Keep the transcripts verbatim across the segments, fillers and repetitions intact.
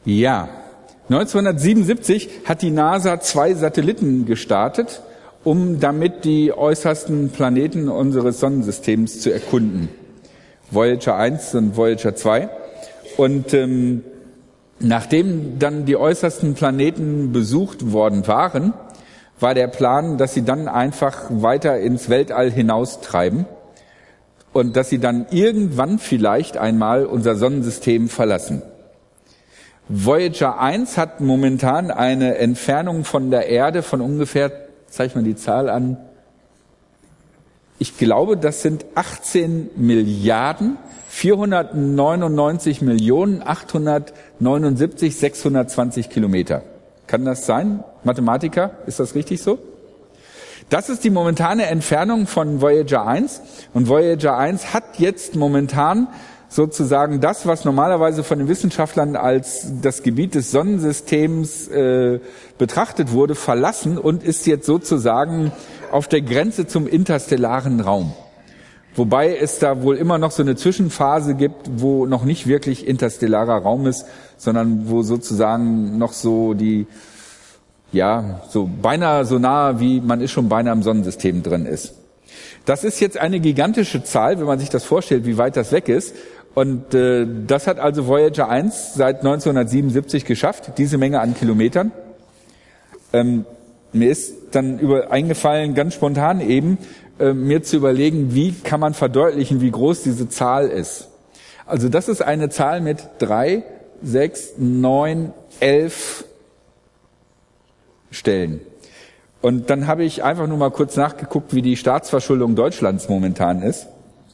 Ja, neunzehnhundertsiebenundsiebzig hat die NASA zwei Satelliten gestartet, um damit die äußersten Planeten unseres Sonnensystems zu erkunden. Voyager eins und Voyager zwei. Und ähm, nachdem dann die äußersten Planeten besucht worden waren, war der Plan, dass sie dann einfach weiter ins Weltall hinaustreiben und dass sie dann irgendwann vielleicht einmal unser Sonnensystem verlassen. Voyager eins hat momentan eine Entfernung von der Erde von ungefähr, zeig mal die Zahl an, ich glaube, das sind achtzehn Milliarden vierhundertneunundneunzig Millionen achthundertneunundsiebzig sechshundertzwanzig Kilometer. Kann das sein? Mathematiker, ist das richtig so? Das ist die momentane Entfernung von Voyager eins. Und Voyager eins hat jetzt momentan sozusagen das, was normalerweise von den Wissenschaftlern als das Gebiet des Sonnensystems äh, betrachtet wurde, verlassen und ist jetzt sozusagen auf der Grenze zum interstellaren Raum. Wobei es da wohl immer noch so eine Zwischenphase gibt, wo noch nicht wirklich interstellarer Raum ist, sondern wo sozusagen noch so die, ja, so beinahe so nah wie man ist schon beinahe im Sonnensystem drin ist. Das ist jetzt eine gigantische Zahl, wenn man sich das vorstellt, wie weit das weg ist. Und äh, das hat also Voyager eins seit neunzehnhundertsiebenundsiebzig geschafft, diese Menge an Kilometern. Ähm, mir ist dann über eingefallen, ganz spontan eben, äh, mir zu überlegen, wie kann man verdeutlichen, wie groß diese Zahl ist. Also das ist eine Zahl mit drei, sechs, neun, elf Stellen. Und dann habe ich einfach nur mal kurz nachgeguckt, wie die Staatsverschuldung Deutschlands momentan ist.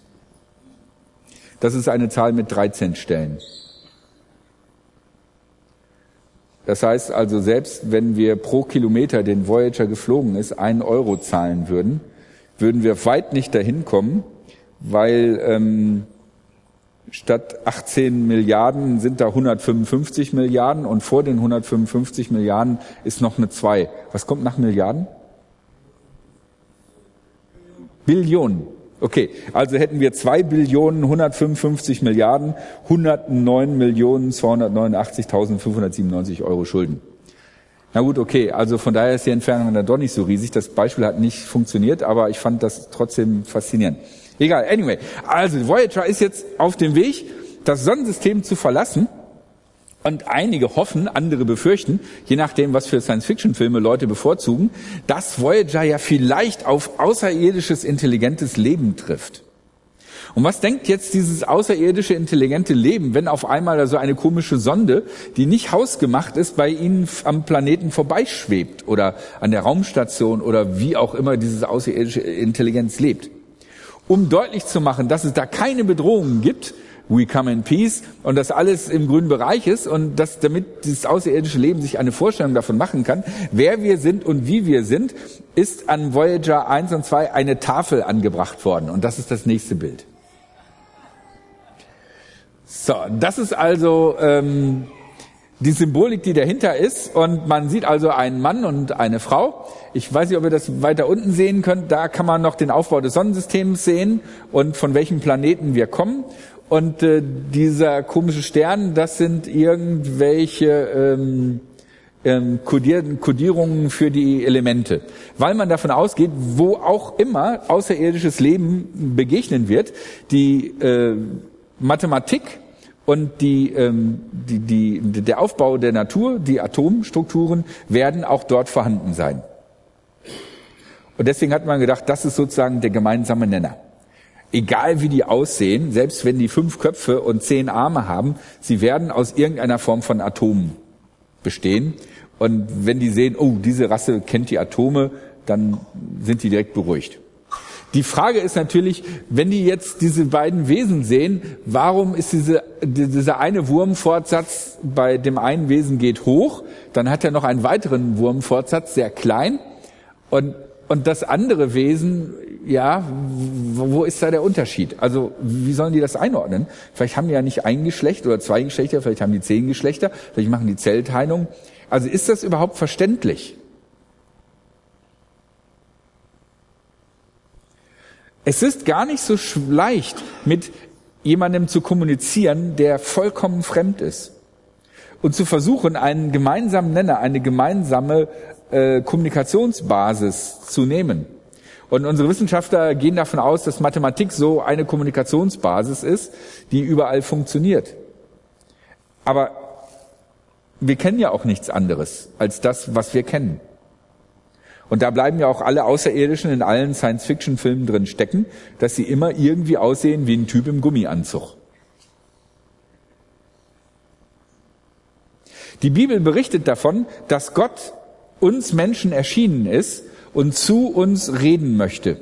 Das ist eine Zahl mit dreizehn Stellen. Das heißt also, selbst wenn wir pro Kilometer, den Voyager geflogen ist, einen Euro zahlen würden, würden wir weit nicht dahin kommen, weil ähm, statt achtzehn Milliarden sind da hundertfünfundfünfzig Milliarden und vor den hundertfünfundfünfzig Milliarden ist noch eine zwei. Was kommt nach Milliarden? Billionen. Okay, also hätten wir zwei Billionen hundertfünfundfünfzig Milliarden hundertneun Millionen zweihundertneunundachtzigtausendfünfhundertsiebenundneunzig Euro Schulden. Na gut, okay, also von daher ist die Entfernung dann doch nicht so riesig. Das Beispiel hat nicht funktioniert, aber ich fand das trotzdem faszinierend. Egal, anyway. Also Voyager ist jetzt auf dem Weg, das Sonnensystem zu verlassen. Und einige hoffen, andere befürchten, je nachdem, was für Science-Fiction-Filme Leute bevorzugen, dass Voyager ja vielleicht auf außerirdisches, intelligentes Leben trifft. Und was denkt jetzt dieses außerirdische, intelligente Leben, wenn auf einmal da so eine komische Sonde, die nicht hausgemacht ist, bei ihnen am Planeten vorbeischwebt oder an der Raumstation oder wie auch immer dieses außerirdische Intelligenz lebt? Um deutlich zu machen, dass es da keine Bedrohungen gibt, we come in peace, und dass alles im grünen Bereich ist und dass damit dieses außerirdische Leben sich eine Vorstellung davon machen kann, wer wir sind und wie wir sind, ist an Voyager eins und zwei eine Tafel angebracht worden. Und das ist das nächste Bild. So, das ist also ähm, die Symbolik, die dahinter ist. Und man sieht also einen Mann und eine Frau. Ich weiß nicht, ob ihr das weiter unten sehen könnt. Da kann man noch den Aufbau des Sonnensystems sehen und von welchem Planeten wir kommen. Und äh, dieser komische Stern, das sind irgendwelche ähm, ähm, Kodier- Kodierungen für die Elemente. Weil man davon ausgeht, wo auch immer außerirdisches Leben begegnen wird, die äh, Mathematik und die, ähm, die, die, der Aufbau der Natur, die Atomstrukturen, werden auch dort vorhanden sein. Und deswegen hat man gedacht, das ist sozusagen der gemeinsame Nenner. Egal wie die aussehen, selbst wenn die fünf Köpfe und zehn Arme haben, sie werden aus irgendeiner Form von Atomen bestehen. Und wenn die sehen, oh, diese Rasse kennt die Atome, dann sind die direkt beruhigt. Die Frage ist natürlich, wenn die jetzt diese beiden Wesen sehen, warum ist diese, dieser eine Wurmfortsatz bei dem einen Wesen geht hoch, dann hat er noch einen weiteren Wurmfortsatz, sehr klein, und Und das andere Wesen, ja, wo ist da der Unterschied? Also wie sollen die das einordnen? Vielleicht haben die ja nicht ein Geschlecht oder zwei Geschlechter, vielleicht haben die zehn Geschlechter, vielleicht machen die Zellteilung. Also ist das überhaupt verständlich? Es ist gar nicht so leicht, mit jemandem zu kommunizieren, der vollkommen fremd ist. und zu versuchen, einen gemeinsamen Nenner, eine gemeinsame äh, Kommunikationsbasis zu nehmen. Und unsere Wissenschaftler gehen davon aus, dass Mathematik so eine Kommunikationsbasis ist, die überall funktioniert. Aber wir kennen ja auch nichts anderes als das, was wir kennen. Und da bleiben ja auch alle Außerirdischen in allen Science-Fiction-Filmen drin stecken, dass sie immer irgendwie aussehen wie ein Typ im Gummianzug. Die Bibel berichtet davon, dass Gott uns Menschen erschienen ist und zu uns reden möchte.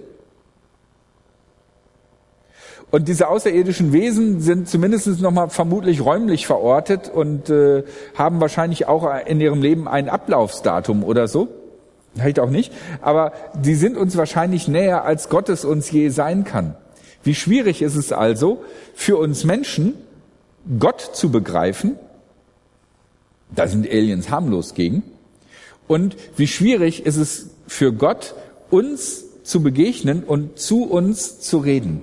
Und diese außerirdischen Wesen sind zumindest noch mal vermutlich räumlich verortet und äh, haben wahrscheinlich auch in ihrem Leben ein Ablaufsdatum oder so. Vielleicht auch nicht. Aber die sind uns wahrscheinlich näher, als Gott es uns je sein kann. Wie schwierig ist es also für uns Menschen, Gott zu begreifen? Da sind Aliens harmlos gegen. Und wie schwierig ist es für Gott, uns zu begegnen und zu uns zu reden.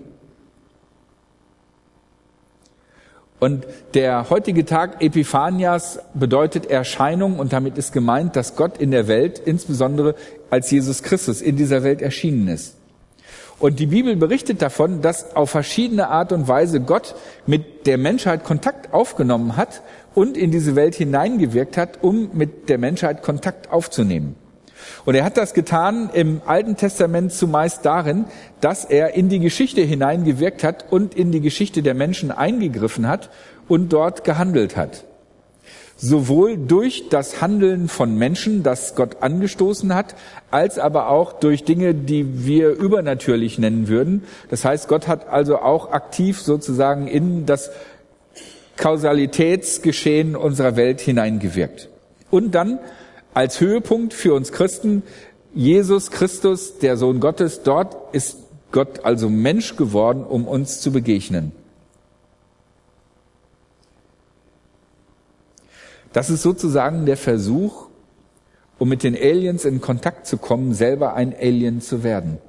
Und der heutige Tag Epiphanias bedeutet Erscheinung und damit ist gemeint, dass Gott in der Welt, insbesondere als Jesus Christus, in dieser Welt erschienen ist. Und die Bibel berichtet davon, dass auf verschiedene Art und Weise Gott mit der Menschheit Kontakt aufgenommen hat und in diese Welt hineingewirkt hat, um mit der Menschheit Kontakt aufzunehmen. Und er hat das getan im Alten Testament zumeist darin, dass er in die Geschichte hineingewirkt hat und in die Geschichte der Menschen eingegriffen hat und dort gehandelt hat. Sowohl durch das Handeln von Menschen, das Gott angestoßen hat, als aber auch durch Dinge, die wir übernatürlich nennen würden. Das heißt, Gott hat also auch aktiv sozusagen in das Kausalitätsgeschehen unserer Welt hineingewirkt. Und dann als Höhepunkt für uns Christen, Jesus Christus, der Sohn Gottes, dort ist Gott also Mensch geworden, um uns zu begegnen. Das ist sozusagen der Versuch, um mit den Aliens in Kontakt zu kommen, selber ein Alien zu werden.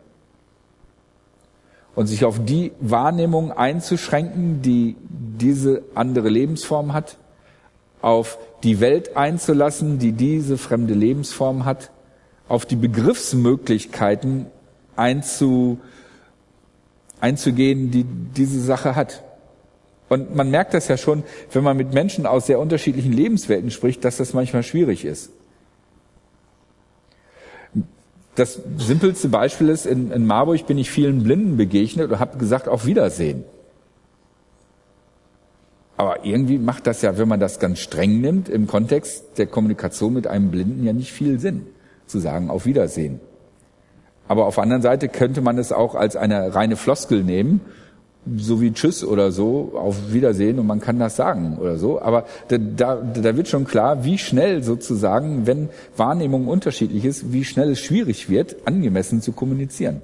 Und sich auf die Wahrnehmung einzuschränken, die diese andere Lebensform hat, auf die Welt einzulassen, die diese fremde Lebensform hat, auf die Begriffsmöglichkeiten einzu, einzugehen, die diese Sache hat. Und man merkt das ja schon, wenn man mit Menschen aus sehr unterschiedlichen Lebenswelten spricht, dass das manchmal schwierig ist. Das simpelste Beispiel ist, in, in Marburg bin ich vielen Blinden begegnet und habe gesagt, auf Wiedersehen. Aber irgendwie macht das ja, wenn man das ganz streng nimmt, im Kontext der Kommunikation mit einem Blinden ja nicht viel Sinn, zu sagen, auf Wiedersehen. Aber auf der anderen Seite könnte man es auch als eine reine Floskel nehmen, so wie Tschüss oder so, auf Wiedersehen, und man kann das sagen oder so. Aber da, da, da wird schon klar, wie schnell sozusagen, wenn Wahrnehmung unterschiedlich ist, wie schnell es schwierig wird, angemessen zu kommunizieren.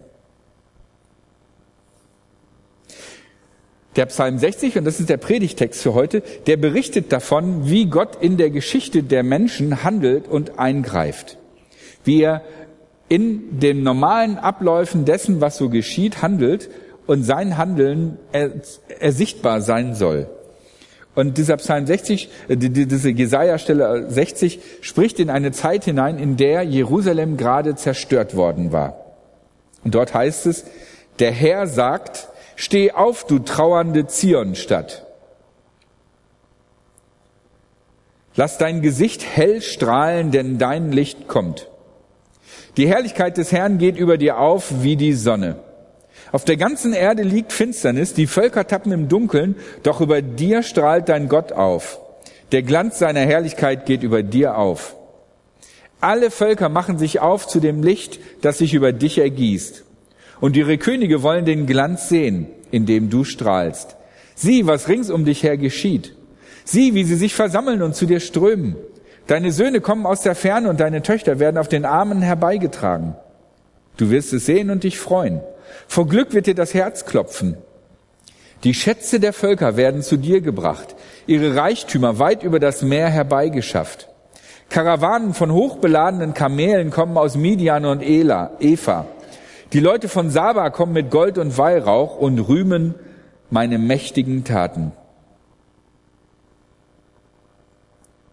Der Psalm sechzig, und das ist der Predigtext für heute, der berichtet davon, wie Gott in der Geschichte der Menschen handelt und eingreift. Wie er in den normalen Abläufen dessen, was so geschieht, handelt und sein Handeln ersichtbar sein soll. Und dieser Psalm sechzig, diese Jesaja-Stelle sechzig, spricht in eine Zeit hinein, in der Jerusalem gerade zerstört worden war. Und dort heißt es, der Herr sagt, steh auf, du trauernde Zionstadt. Lass dein Gesicht hell strahlen, denn dein Licht kommt. Die Herrlichkeit des Herrn geht über dir auf wie die Sonne. Auf der ganzen Erde liegt Finsternis, die Völker tappen im Dunkeln, doch über dir strahlt dein Gott auf. Der Glanz seiner Herrlichkeit geht über dir auf. Alle Völker machen sich auf zu dem Licht, das sich über dich ergießt. Und ihre Könige wollen den Glanz sehen, in dem du strahlst. Sieh, was rings um dich her geschieht. Sieh, wie sie sich versammeln und zu dir strömen. Deine Söhne kommen aus der Ferne und deine Töchter werden auf den Armen herbeigetragen. Du wirst es sehen und dich freuen. Vor Glück wird dir das Herz klopfen. Die Schätze der Völker werden zu dir gebracht, ihre Reichtümer weit über das Meer herbeigeschafft. Karawanen von hochbeladenen Kamelen kommen aus Midian und Ela, Eva. Die Leute von Saba kommen mit Gold und Weihrauch und rühmen meine mächtigen Taten.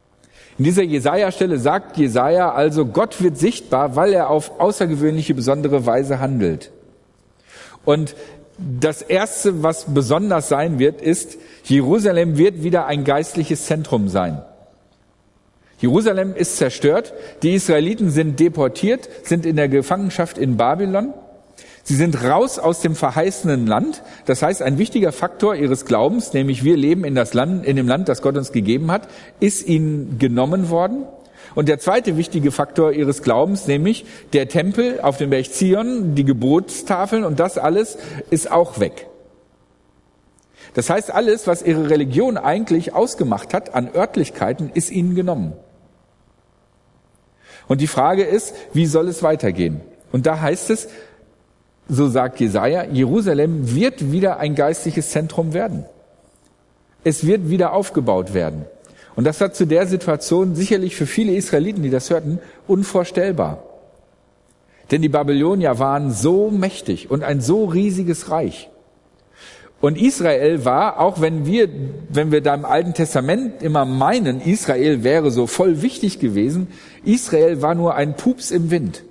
In dieser Jesaja-Stelle sagt Jesaja also, Gott wird sichtbar, weil er auf außergewöhnliche, besondere Weise handelt. Und das Erste, was besonders sein wird, ist, Jerusalem wird wieder ein geistliches Zentrum sein. Jerusalem ist zerstört, die Israeliten sind deportiert, sind in der Gefangenschaft in Babylon. Sie sind raus aus dem verheißenen Land. Das heißt, ein wichtiger Faktor ihres Glaubens, nämlich wir leben in das Land, in dem Land, das Gott uns gegeben hat, ist ihnen genommen worden. Und der zweite wichtige Faktor ihres Glaubens, nämlich der Tempel auf dem Berg Zion, die Gebotstafeln und das alles ist auch weg. Das heißt, alles, was ihre Religion eigentlich ausgemacht hat an Örtlichkeiten, ist ihnen genommen. Und die Frage ist, wie soll es weitergehen? Und da heißt es, so sagt Jesaja, Jerusalem wird wieder ein geistliches Zentrum werden. Es wird wieder aufgebaut werden. Und das war zu der Situation sicherlich für viele Israeliten, die das hörten, unvorstellbar. Denn die Babylonier waren so mächtig und ein so riesiges Reich. Und Israel war, auch wenn wir, wenn wir da im Alten Testament immer meinen, Israel wäre so voll wichtig gewesen, Israel war nur ein Pups im Wind,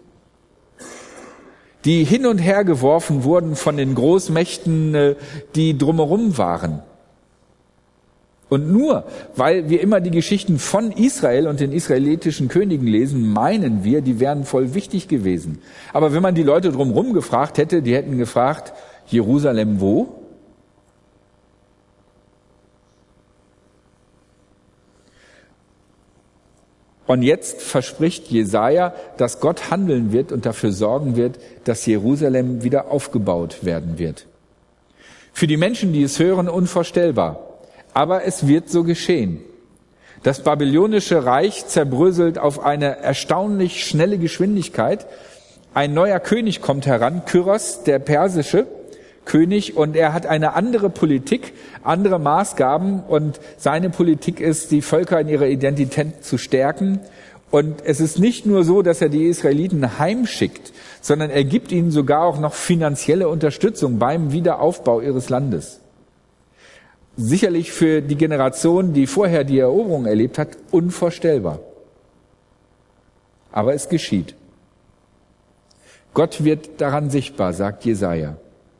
die hin und her geworfen wurden von den Großmächten, die drumherum waren. Und nur, weil wir immer die Geschichten von Israel und den israelitischen Königen lesen, meinen wir, die wären voll wichtig gewesen. Aber wenn man die Leute drumherum gefragt hätte, die hätten gefragt, Jerusalem wo? Und jetzt verspricht Jesaja, dass Gott handeln wird und dafür sorgen wird, dass Jerusalem wieder aufgebaut werden wird. Für die Menschen, die es hören, unvorstellbar. Aber es wird so geschehen. Das babylonische Reich zerbröselt auf eine erstaunlich schnelle Geschwindigkeit. Ein neuer König kommt heran, Kyros, der persische König, und er hat eine andere Politik, andere Maßgaben, und seine Politik ist, die Völker in ihrer Identität zu stärken. Und es ist nicht nur so, dass er die Israeliten heimschickt, sondern er gibt ihnen sogar auch noch finanzielle Unterstützung beim Wiederaufbau ihres Landes. Sicherlich für die Generation, die vorher die Eroberung erlebt hat, unvorstellbar. Aber es geschieht. Gott wird daran sichtbar, sagt Jesaja.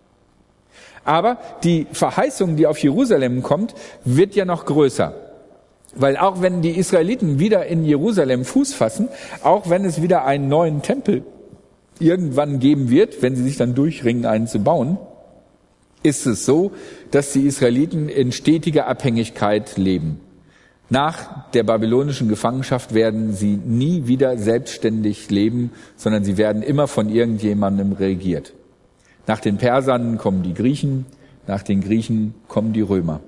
Aber die Verheißung, die auf Jerusalem kommt, wird ja noch größer. Weil auch wenn die Israeliten wieder in Jerusalem Fuß fassen, auch wenn es wieder einen neuen Tempel irgendwann geben wird, wenn sie sich dann durchringen, einen zu bauen, ist es so, dass die Israeliten in stetiger Abhängigkeit leben. Nach der babylonischen Gefangenschaft werden sie nie wieder selbstständig leben, sondern sie werden immer von irgendjemandem regiert. Nach den Persern kommen die Griechen, nach den Griechen kommen die Römer.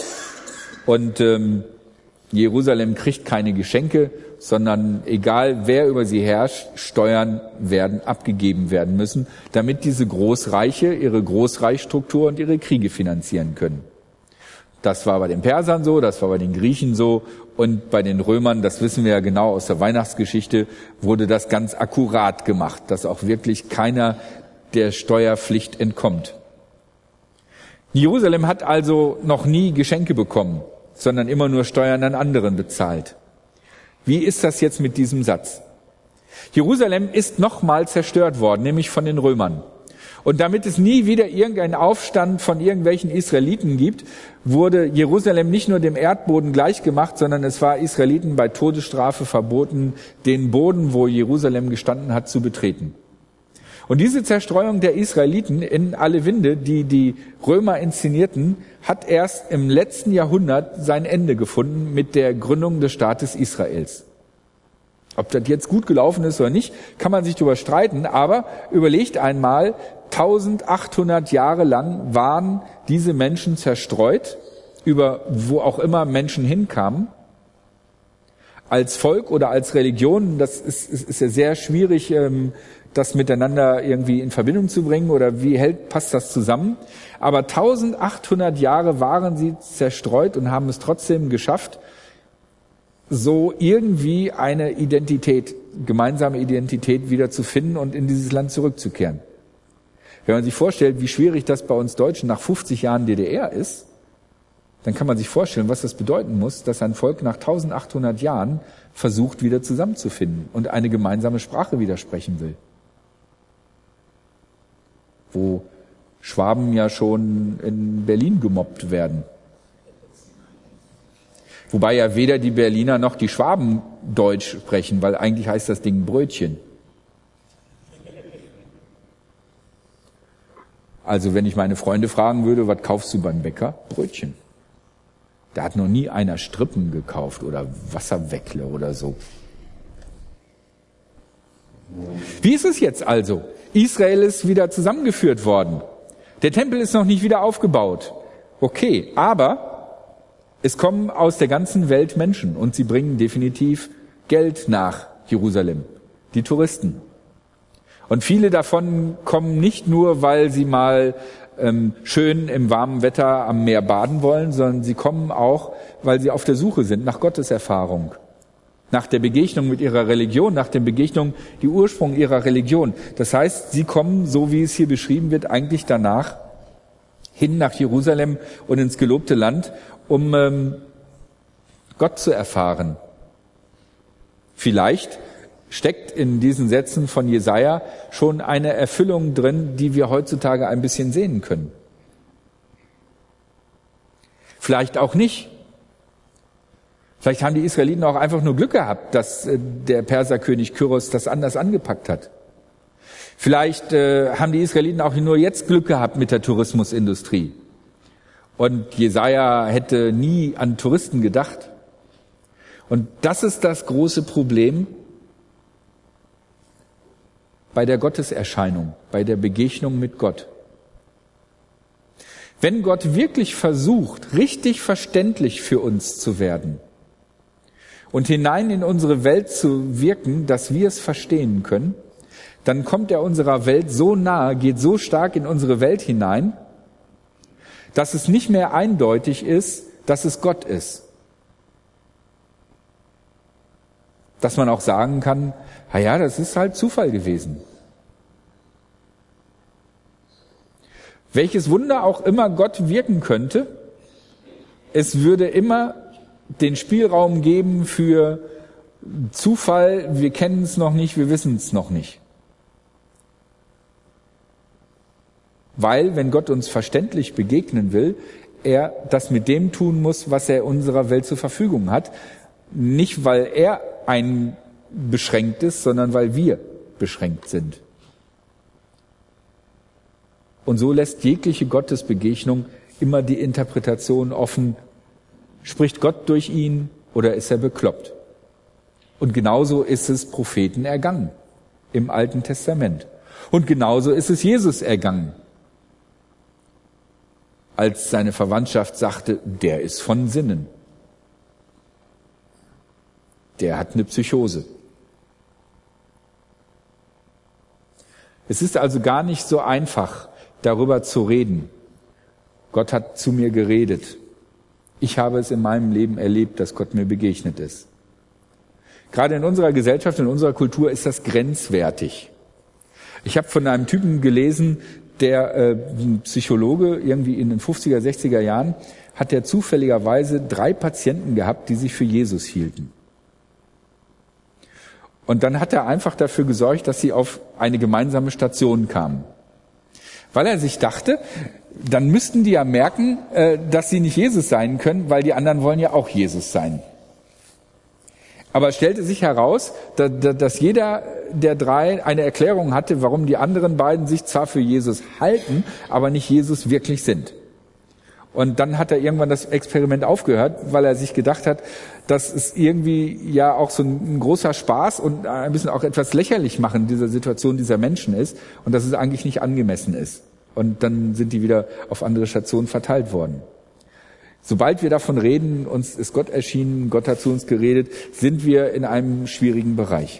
Und ähm, Jerusalem kriegt keine Geschenke, sondern egal wer über sie herrscht, Steuern werden abgegeben werden müssen, damit diese Großreiche ihre Großreichsstruktur und ihre Kriege finanzieren können. Das war bei den Persern so, das war bei den Griechen so, und bei den Römern, das wissen wir ja genau aus der Weihnachtsgeschichte, wurde das ganz akkurat gemacht, dass auch wirklich keiner der Steuerpflicht entkommt. Jerusalem hat also noch nie Geschenke bekommen, sondern immer nur Steuern an anderen bezahlt. Wie ist das jetzt mit diesem Satz? Jerusalem ist nochmal zerstört worden, nämlich von den Römern. Und damit es nie wieder irgendeinen Aufstand von irgendwelchen Israeliten gibt, wurde Jerusalem nicht nur dem Erdboden gleichgemacht, sondern es war Israeliten bei Todesstrafe verboten, den Boden, wo Jerusalem gestanden hat, zu betreten. Und diese Zerstreuung der Israeliten in alle Winde, die die Römer inszenierten, hat erst im letzten Jahrhundert sein Ende gefunden mit der Gründung des Staates Israels. Ob das jetzt gut gelaufen ist oder nicht, kann man sich darüber streiten, aber überlegt einmal, eintausendachthundert Jahre lang waren diese Menschen zerstreut, über wo auch immer Menschen hinkamen, als Volk oder als Religion. Das ist, ist, ist ja sehr schwierig, das miteinander irgendwie in Verbindung zu bringen, oder wie hält, passt das zusammen? Aber eintausendachthundert Jahre waren sie zerstreut und haben es trotzdem geschafft, so irgendwie eine Identität, gemeinsame Identität wieder zu finden und in dieses Land zurückzukehren. Wenn man sich vorstellt, wie schwierig das bei uns Deutschen nach fünfzig Jahren D D R ist, dann kann man sich vorstellen, was das bedeuten muss, dass ein Volk nach eintausendachthundert Jahren versucht, wieder zusammenzufinden und eine gemeinsame Sprache wieder sprechen will. Wo Schwaben ja schon in Berlin gemobbt werden. Wobei ja weder die Berliner noch die Schwaben Deutsch sprechen, weil eigentlich heißt das Ding Brötchen. Also wenn ich meine Freunde fragen würde, was kaufst du beim Bäcker? Brötchen. Da hat noch nie einer Strippen gekauft oder Wasserweckle oder so. Wie ist es jetzt also? Israel ist wieder zusammengeführt worden. Der Tempel ist noch nicht wieder aufgebaut. Okay, aber es kommen aus der ganzen Welt Menschen und sie bringen definitiv Geld nach Jerusalem, die Touristen. Und viele davon kommen nicht nur, weil sie mal ähm, schön im warmen Wetter am Meer baden wollen, sondern sie kommen auch, weil sie auf der Suche sind nach Gotteserfahrung, nach der Begegnung mit ihrer Religion, nach der Begegnung, die Ursprung ihrer Religion. Das heißt, sie kommen, so wie es hier beschrieben wird, eigentlich danach hin nach Jerusalem und ins gelobte Land, um ähm, Gott zu erfahren. Vielleicht steckt in diesen Sätzen von Jesaja schon eine Erfüllung drin, die wir heutzutage ein bisschen sehen können. Vielleicht auch nicht. Vielleicht haben die Israeliten auch einfach nur Glück gehabt, dass äh, der Perserkönig Kyros das anders angepackt hat. Vielleicht äh, haben die Israeliten auch nur jetzt Glück gehabt mit der Tourismusindustrie. Und Jesaja hätte nie an Touristen gedacht. Und das ist das große Problem bei der Gotteserscheinung, bei der Begegnung mit Gott. Wenn Gott wirklich versucht, richtig verständlich für uns zu werden und hinein in unsere Welt zu wirken, dass wir es verstehen können, dann kommt er unserer Welt so nahe, geht so stark in unsere Welt hinein, dass es nicht mehr eindeutig ist, dass es Gott ist. Dass man auch sagen kann, na ja, das ist halt Zufall gewesen. Welches Wunder auch immer Gott wirken könnte, es würde immer den Spielraum geben für Zufall, wir kennen es noch nicht, wir wissen es noch nicht. Weil, wenn Gott uns verständlich begegnen will, er das mit dem tun muss, was er unserer Welt zur Verfügung hat. Nicht, weil er einbeschränkt ist, sondern weil wir beschränkt sind. Und so lässt jegliche Gottesbegegnung immer die Interpretation offen, spricht Gott durch ihn oder ist er bekloppt? Und genauso ist es Propheten ergangen im Alten Testament. Und genauso ist es Jesus ergangen, als seine Verwandtschaft sagte, der ist von Sinnen. Der hat eine Psychose. Es ist also gar nicht so einfach, darüber zu reden. Gott hat zu mir geredet. Ich habe es in meinem Leben erlebt, dass Gott mir begegnet ist. Gerade in unserer Gesellschaft, in unserer Kultur ist das grenzwertig. Ich habe von einem Typen gelesen, der äh, ein Psychologe, irgendwie in den fünfziger, sechziger Jahren, hat der zufälligerweise drei Patienten gehabt, die sich für Jesus hielten. Und dann hat er einfach dafür gesorgt, dass sie auf eine gemeinsame Station kamen. Weil er sich dachte, dann müssten die ja merken, äh, dass sie nicht Jesus sein können, weil die anderen wollen ja auch Jesus sein. Aber es stellte sich heraus, dass jeder der drei eine Erklärung hatte, warum die anderen beiden sich zwar für Jesus halten, aber nicht Jesus wirklich sind. Und dann hat er irgendwann das Experiment aufgehört, weil er sich gedacht hat, dass es irgendwie ja auch so ein großer Spaß und ein bisschen auch etwas lächerlich machen dieser Situation dieser Menschen ist und dass es eigentlich nicht angemessen ist. Und dann sind die wieder auf andere Stationen verteilt worden. Sobald wir davon reden, uns ist Gott erschienen, Gott hat zu uns geredet, sind wir in einem schwierigen Bereich.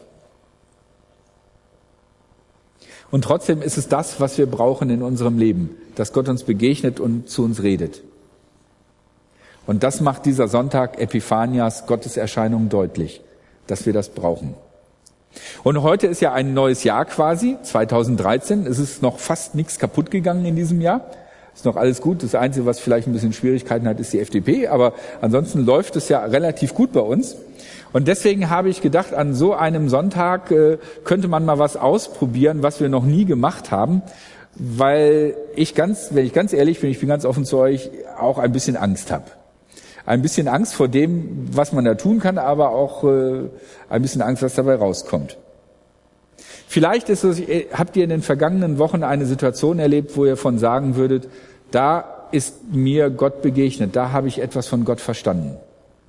Und trotzdem ist es das, was wir brauchen in unserem Leben, dass Gott uns begegnet und zu uns redet. Und das macht dieser Sonntag Epiphanias, Gottes Erscheinung, deutlich, dass wir das brauchen. Und heute ist ja ein neues Jahr quasi, zweitausenddreizehn. Es ist noch fast nichts kaputt gegangen in diesem Jahr. ist noch alles gut. Das Einzige, was vielleicht ein bisschen Schwierigkeiten hat, ist die F D P. Aber ansonsten läuft es ja relativ gut bei uns. Und deswegen habe ich gedacht, an so einem Sonntag äh, könnte man mal was ausprobieren, was wir noch nie gemacht haben. Weil ich ganz, wenn ich ganz ehrlich bin, ich bin ganz offen zu euch, auch ein bisschen Angst habe. Ein bisschen Angst vor dem, was man da tun kann, aber auch äh, ein bisschen Angst, was dabei rauskommt. Vielleicht ist es, habt ihr in den vergangenen Wochen eine Situation erlebt, wo ihr von sagen würdet, da ist mir Gott begegnet, da habe ich etwas von Gott verstanden.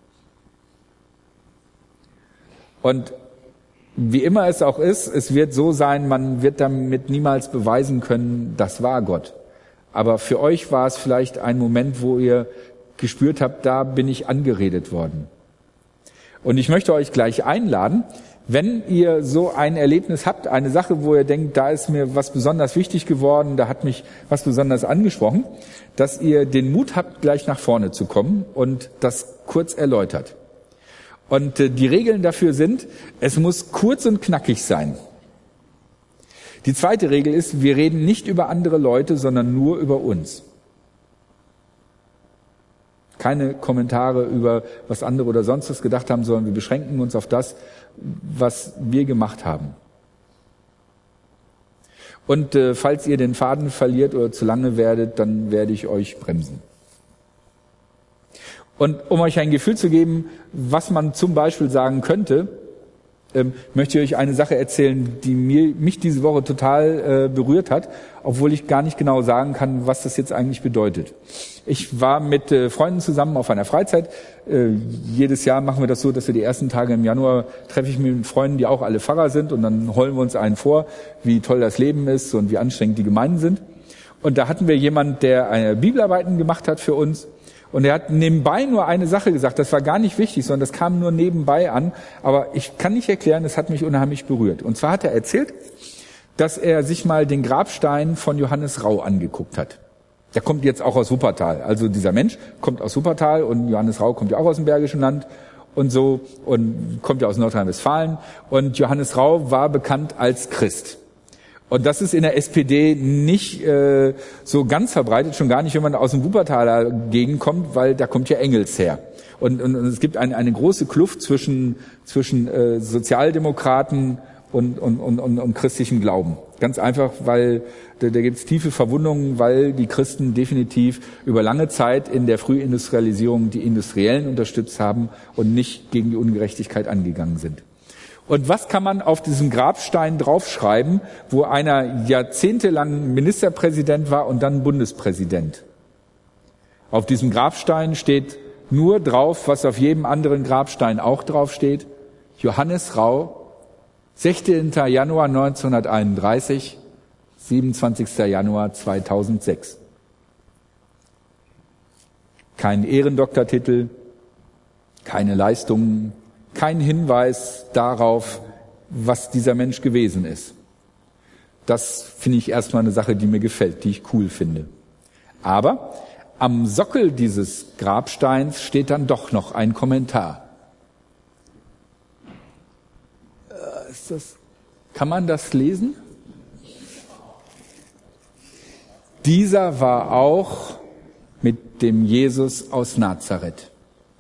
Und wie immer es auch ist, es wird so sein, man wird damit niemals beweisen können, das war Gott. Aber für euch war es vielleicht ein Moment, wo ihr gespürt habt, da bin ich angeredet worden. Und ich möchte euch gleich einladen, wenn ihr so ein Erlebnis habt, eine Sache, wo ihr denkt, da ist mir was besonders wichtig geworden, da hat mich was besonders angesprochen, dass ihr den Mut habt, gleich nach vorne zu kommen und das kurz erläutert. Und äh, die Regeln dafür sind, es muss kurz und knackig sein. Die zweite Regel ist, wir reden nicht über andere Leute, sondern nur über uns. Keine Kommentare über, was andere oder sonst was gedacht haben, sondern wir beschränken uns auf das, was wir gemacht haben. Und äh, falls ihr den Faden verliert oder zu lange werdet, dann werde ich euch bremsen. Und um euch ein Gefühl zu geben, was man zum Beispiel sagen könnte, ähm, möchte ich euch eine Sache erzählen, die mir, mich diese Woche total äh, berührt hat, obwohl ich gar nicht genau sagen kann, was das jetzt eigentlich bedeutet. Ich war mit äh, Freunden zusammen auf einer Freizeit. Äh, jedes Jahr machen wir das so, dass wir die ersten Tage im Januar treffe ich mich mit Freunden, die auch alle Pfarrer sind, und dann heulen wir uns einen vor, wie toll das Leben ist und wie anstrengend die Gemeinden sind. Und da hatten wir jemanden, der eine Bibelarbeiten gemacht hat für uns. Und er hat nebenbei nur eine Sache gesagt, das war gar nicht wichtig, sondern das kam nur nebenbei an. Aber ich kann nicht erklären, es hat mich unheimlich berührt. Und zwar hat er erzählt, dass er sich mal den Grabstein von Johannes Rau angeguckt hat. Der kommt jetzt auch aus Wuppertal. Also dieser Mensch kommt aus Wuppertal und Johannes Rau kommt ja auch aus dem Bergischen Land und so und kommt ja aus Nordrhein-Westfalen. Und Johannes Rau war bekannt als Christ. Und das ist in der S P D nicht äh, so ganz verbreitet, schon gar nicht, wenn man aus dem Wuppertaler Gegend kommt, weil da kommt ja Engels her. Und, und, und es gibt ein, eine große Kluft zwischen, zwischen äh, Sozialdemokraten und, und, und, und, und christlichem Glauben. Ganz einfach, weil da, da gibt es tiefe Verwundungen, weil die Christen definitiv über lange Zeit in der Frühindustrialisierung die Industriellen unterstützt haben und nicht gegen die Ungerechtigkeit angegangen sind. Und was kann man auf diesem Grabstein draufschreiben, wo einer jahrzehntelang Ministerpräsident war und dann Bundespräsident? Auf diesem Grabstein steht nur drauf, was auf jedem anderen Grabstein auch draufsteht. Johannes Rau, sechzehnten Januar neunzehnhunderteinunddreißig, siebenundzwanzigsten Januar zweitausendsechs. Kein Ehrendoktortitel, keine Leistungen, kein Hinweis darauf, was dieser Mensch gewesen ist. Das finde ich erstmal eine Sache, die mir gefällt, die ich cool finde. Aber am Sockel dieses Grabsteins steht dann doch noch ein Kommentar. Äh, ist das, kann man das lesen? Dieser war auch mit dem Jesus aus Nazareth.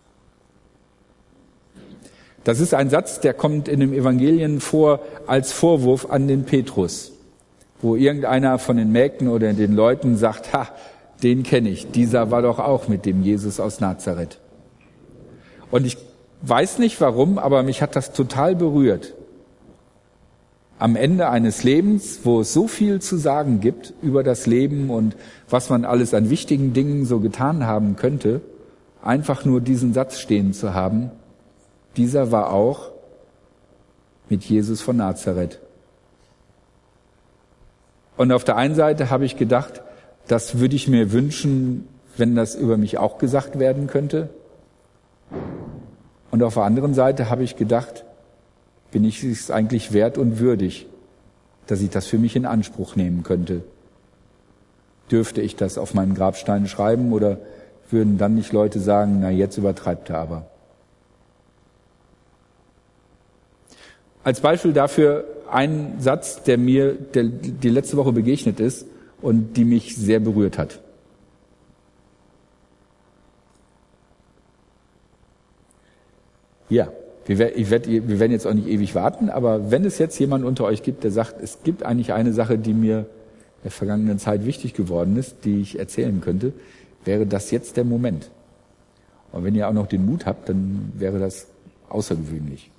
Das ist ein Satz, der kommt in den Evangelien vor als Vorwurf an den Petrus, wo irgendeiner von den Mägden oder den Leuten sagt, ha, den kenne ich, dieser war doch auch mit dem Jesus aus Nazareth. Und ich weiß nicht warum, aber mich hat das total berührt. Am Ende eines Lebens, wo es so viel zu sagen gibt über das Leben und was man alles an wichtigen Dingen so getan haben könnte, einfach nur diesen Satz stehen zu haben, dieser war auch mit Jesus von Nazareth. Und auf der einen Seite habe ich gedacht, das würde ich mir wünschen, wenn das über mich auch gesagt werden könnte. Und auf der anderen Seite habe ich gedacht, bin ich es eigentlich wert und würdig, dass ich das für mich in Anspruch nehmen könnte. Dürfte ich das auf meinem Grabstein schreiben oder würden dann nicht Leute sagen, na jetzt übertreibt er aber. Als Beispiel dafür ein Satz, der mir der, die letzte Woche begegnet ist und die mich sehr berührt hat. Ja, wir, wer- ich werd, wir werden jetzt auch nicht ewig warten, aber wenn es jetzt jemand unter euch gibt, der sagt, es gibt eigentlich eine Sache, die mir in der vergangenen Zeit wichtig geworden ist, die ich erzählen könnte, wäre das jetzt der Moment. Und wenn ihr auch noch den Mut habt, dann wäre das außergewöhnlich.